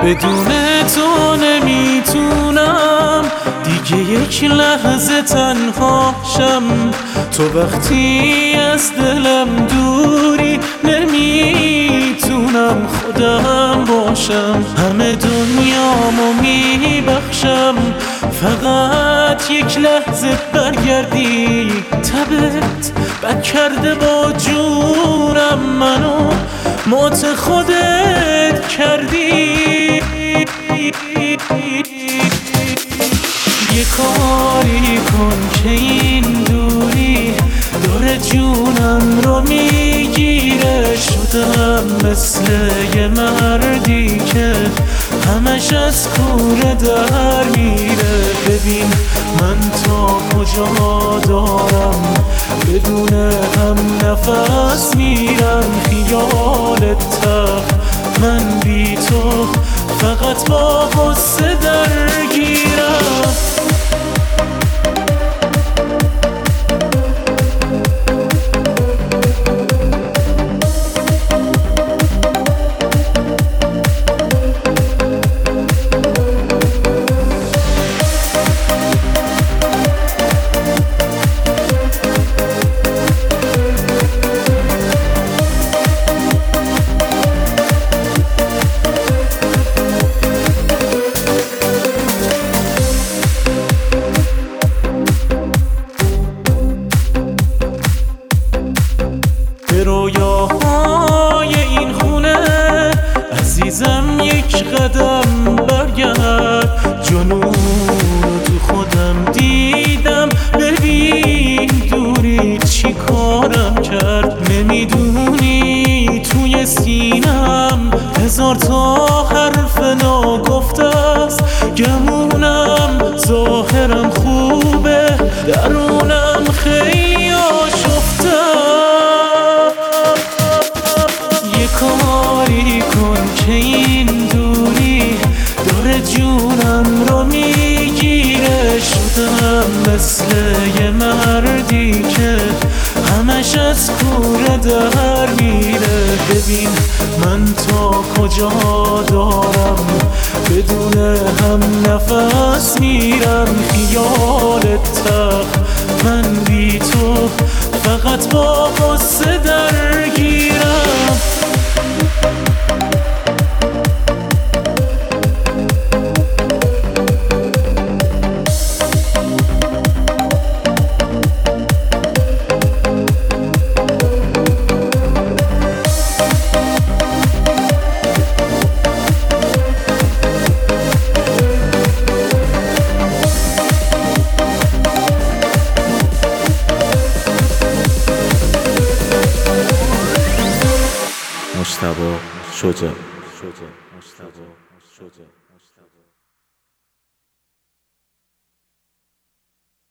بدون تو نمیتونم دیگه یک لحظه تنها شم. تو وقتی از دلم دوری نمیتونم خودم باشم. همه دنیامو میبخشم فقط یک لحظه برگردی. تبت بد کرده با جونم، منو موت خودت کردی. یه کاری کن که این دوری دور جونم رو میگیره. شدم مثل یه مردی که همش از کوره در میره. ببین من تا کجا دارم، بدون هم نفس میرم. خیالت تخت من بی تو فقط با غصه درگیرم. به رویاهای این خونه عزیزم یک قدم برگرد. جنون تو خودم دیدم، ببین دوری چی کارم کرد. نمیدونی توی سینم هزار تا حرف ناگفته است. گمونم ظاهرم خوبه، درونم خیلی آشفته. کاری کن که این دوری دور جونم رو میگیره. شدم مثل یه مردی که همش از کوره در میره. ببین من تا کجا دارم، بدون هم نفس میرم. خیالت تخت من بی تو فقط با غصه درگیرم. مجتبی شجاع.